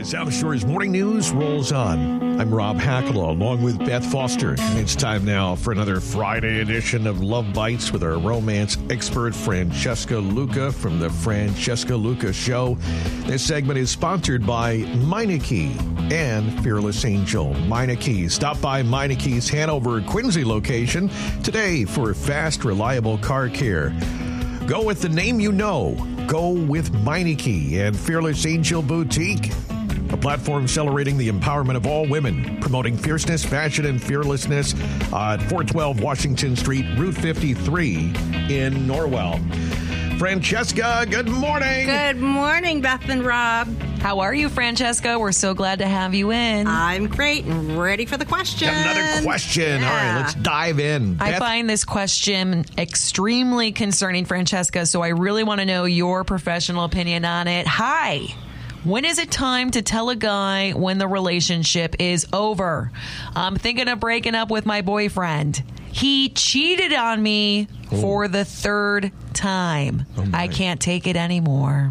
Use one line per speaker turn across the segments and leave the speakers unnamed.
South Shore's Morning News rolls on. I'm Rob Hackala, along with Beth Foster. And it's time now for another Friday edition of Love Bites with our romance expert, Francesca Luca from the Francesca Luca Show. This segment is sponsored by Meineke and Fearless Angel. Meineke. Stop by Meineke's Hanover Quincy location today for fast, reliable car care. Go with the name you know. Go with Meineke and Fearless Angel Boutique, a platform celebrating the empowerment of all women, promoting fierceness, fashion, and fearlessness at 412 Washington Street, Route 53 in Norwell. Francesca, good morning.
Good morning, Beth and Rob.
How are you, Francesca? We're so glad to have you in.
I'm great and ready for the question.
Got another question.
Yeah.
All right, let's dive in.
I
Beth?
find this question extremely concerning, Francesca, so I really want to know your professional opinion on it. Hi. When is it time to tell a guy when the relationship is over? I'm thinking of breaking up with my boyfriend. He cheated on me for the third time. I can't take it anymore.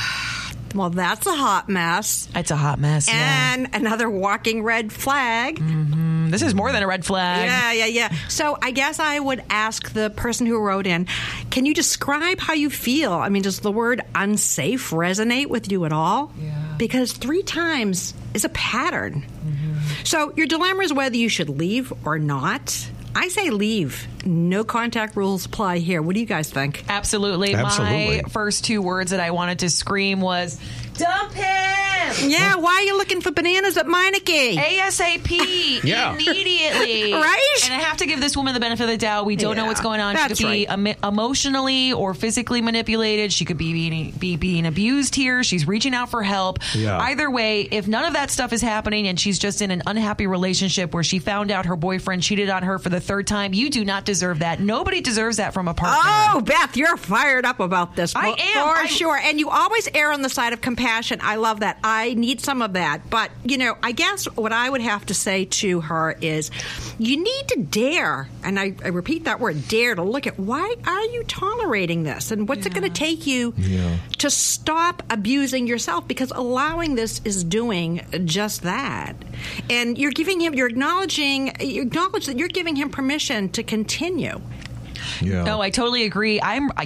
Well, that's a hot mess.
It's a hot mess,
And another walking red flag.
Mm-hmm. This is more than a red flag.
Yeah. So I guess I would ask the person who wrote in, can you describe how you feel? I mean, does the word unsafe resonate with you at all?
Yeah.
Because 3 times is a pattern. Mm-hmm. So your dilemma is whether you should leave or not. I say leave. No contact rules apply here. What do you guys think?
Absolutely. My first 2 words that I wanted to scream was, dump him!
Yeah, why are you looking for bananas at Meineke?
ASAP.
Yeah.
Immediately.
Right?
And I have to give this woman the benefit of the doubt. We don't know what's going on. She could be emotionally or physically manipulated. She could be being abused here. She's reaching out for help.
Yeah.
Either way, if none of that stuff is happening and she's just in an unhappy relationship where she found out her boyfriend cheated on her for the 3rd time, you do not deserve that. Nobody deserves that from a partner.
Oh, Beth, you're fired up about this.
I am.
For sure. And you always err on the side of compassion. I love that. I need some of that. But, I guess what I would have to say to her is you need to dare, and I repeat that word, dare, to look at why are you tolerating this? And what's it going to take you to stop abusing yourself? Because allowing this is doing just that. And you're acknowledge that you're giving him permission to continue.
Yeah.
No, I totally agree.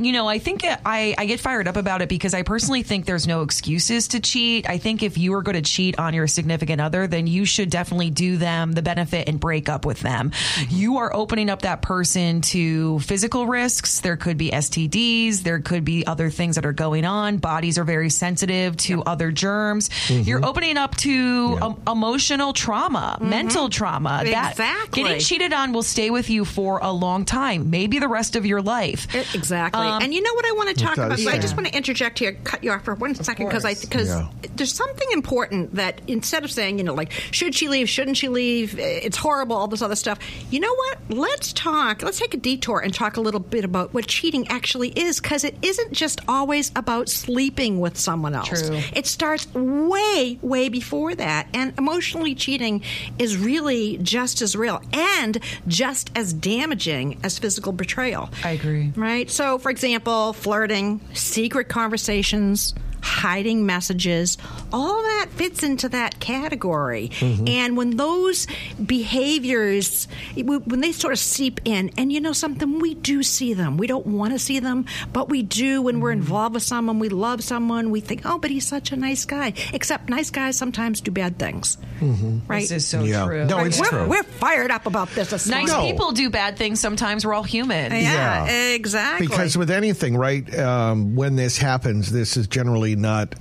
I think I get fired up about it because I personally think there's no excuses to cheat. I think if you are going to cheat on your significant other, then you should definitely do them the benefit and break up with them. You are opening up that person to physical risks. There could be STDs. There could be other things that are going on. Bodies are very sensitive to other germs. You're opening up to emotional trauma, mental trauma.
Exactly.
Getting cheated on will stay with you for a long time. Maybe the rest of your life.
Exactly. And you know what I want to talk about?
Yeah.
I just want to interject here, cut you off for 1 second, because there's something important that instead of saying, like, should she leave, shouldn't she leave, it's horrible, all this other stuff. You know what? Let's take a detour and talk a little bit about what cheating actually is, because it isn't just always about sleeping with someone else.
True.
It starts way, way before that. And emotionally cheating is really just as real and just as damaging as physical betrayal.
I agree.
Right? So, for example, flirting, secret conversations, hiding messages, all that fits into that category. And when those behaviors, when they sort of seep in, and something, we do see them. We don't want to see them, but we do when we're involved with someone, we love someone, we think, oh, but he's such a nice guy. Except nice guys sometimes do bad things. Right?
This is so true.
No, it's true.
We're fired up about this.
Nice people do bad things sometimes. We're all human.
Yeah, exactly.
Because with anything, right, when this happens, this is generally not,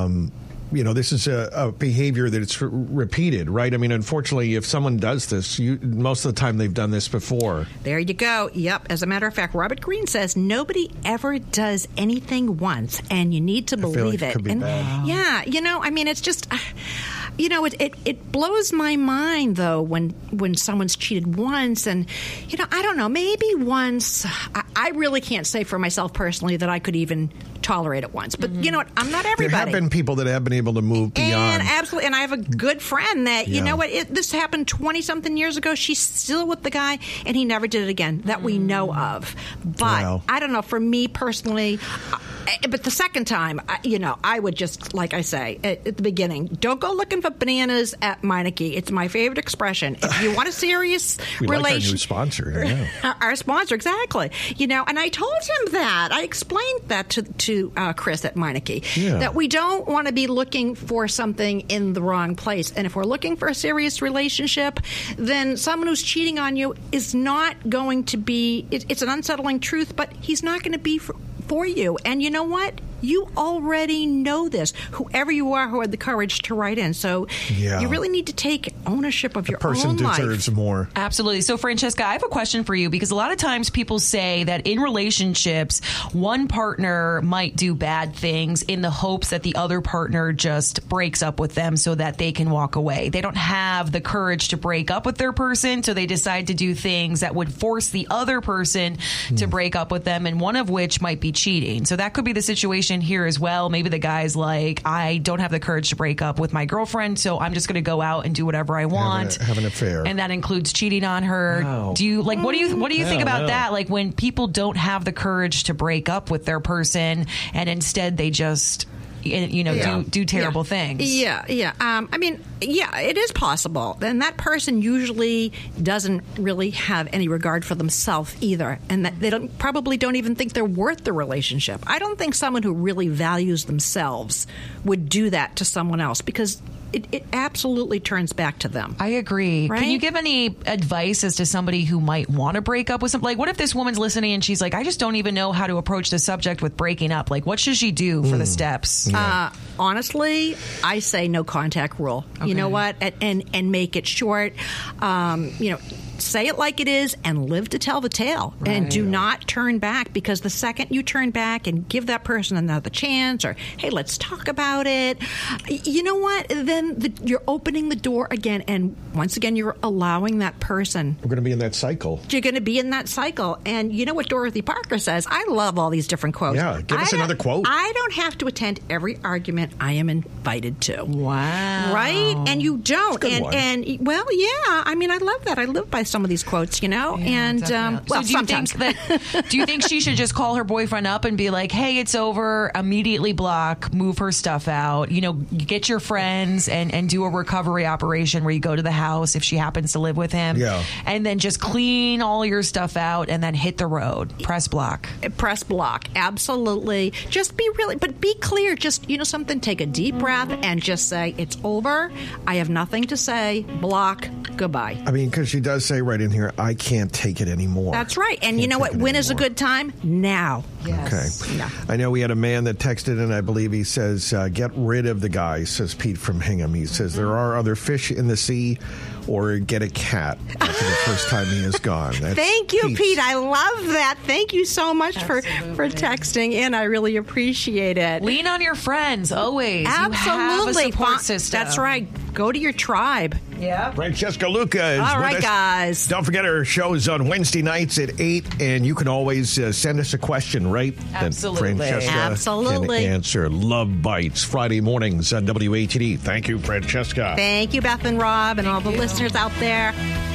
this is a behavior that it's repeated, right? I mean, unfortunately, if someone does this, most of the time they've done this before.
There you go. Yep. As a matter of fact, Robert Greene says nobody ever does anything once, and you need to believe it.
Could be bad.
Yeah, it's just... it blows my mind, though, when someone's cheated once. And, I don't know, maybe once. I really can't say for myself personally that I could even tolerate it once. But you know what? I'm not everybody.
There have been people that have been able to move beyond.
And absolutely. And I have a good friend that, you know what? This happened 20-something years ago. She's still with the guy, and he never did it again that we know of. But I don't know. For me personally, but the second time, I would just, like I say at the beginning, don't go looking for bananas at Meineke. It's my favorite expression. If you want a serious
relationship. Like our new sponsor.
Our sponsor, exactly. And I told him that. I explained that to Chris at Meineke, that we don't want to be looking for something in the wrong place. And if we're looking for a serious relationship, then someone who's cheating on you is not going to be, it's an unsettling truth, but he's not going to be for you. And you know what? You already know this. Whoever you are who had the courage to write in. So you really need to take ownership of your own life.
The person deserves more.
Absolutely. So, Francesca, I have a question for you, because a lot of times people say that in relationships, one partner might do bad things in the hopes that the other partner just breaks up with them so that they can walk away. They don't have the courage to break up with their person, so they decide to do things that would force the other person to break up with them, and one of which might be cheating. So that could be the situation here as well. Maybe the guy's like, I don't have the courage to break up with my girlfriend, so I'm just going to go out and do whatever I want.
Have an affair.
And that includes cheating on her. Wow. Do you what do you think about that? Like when people don't have the courage to break up with their person and instead they just do terrible things. It is possible. And that person usually doesn't really have any regard for themselves either, and that they probably don't even think they're worth the relationship. I don't think someone who really values themselves would do that to someone else, because it absolutely turns back to them. I agree.
Right?
Can you give any advice as to somebody who might want to break up with somebody? Like, what if this woman's listening and she's like, I just don't even know how to approach the subject with breaking up? Like, what should she do for the steps?
Honestly, I say no contact rule. Okay. You know what? And make it short. Say it like it is and live to tell the tale. Right. And do not turn back, because the second you turn back and give that person another chance, or, hey, let's talk about it, you know what? Then you're opening the door again. And once again, you're allowing that person.
We're going to be in that cycle.
You're going to be in that cycle. And you know what Dorothy Parker says? I love all these different quotes.
Yeah, give us another quote.
I don't have to attend every argument I am invited to.
Wow.
Right? And you don't.
That's a good one.
And well, yeah. I mean, I love that. I live by some of these quotes,
Yeah,
and
so
sometimes.
Do you think she should just call her boyfriend up and be like, hey, it's over, immediately block, move her stuff out, get your friends and do a recovery operation where you go to the house if she happens to live with him, and then just clean all your stuff out and then hit the road, press block, absolutely. Just be clear. Just something, take a deep breath and just say, it's over, I have nothing to say, block, goodbye.
I mean, because she does say right in here, I can't take it anymore.
That's right. And you know what? When is a good time? Now.
Yes.
Okay.
Yeah.
I know we had a man that texted in, I believe he says, get rid of the guy, says Pete from Hingham. He says, there are other fish in the sea, or get a cat after the first time he is gone. That's
Thank you,
Pete's.
Pete. I love that. Thank you so much for texting in. I really appreciate it.
Lean on your friends, always.
Absolutely.
You have a support system.
That's right. Go to your tribe.
Yeah.
Francesca Luca is
All
with
right,
us.
guys.
Don't forget our shows on Wednesday nights at 8, and you can always send us a question, right?
Absolutely.
That Francesca can answer. Love Bites, Friday mornings on WATD. Thank you, Francesca.
Thank you, Beth and Rob, and all the listeners out there.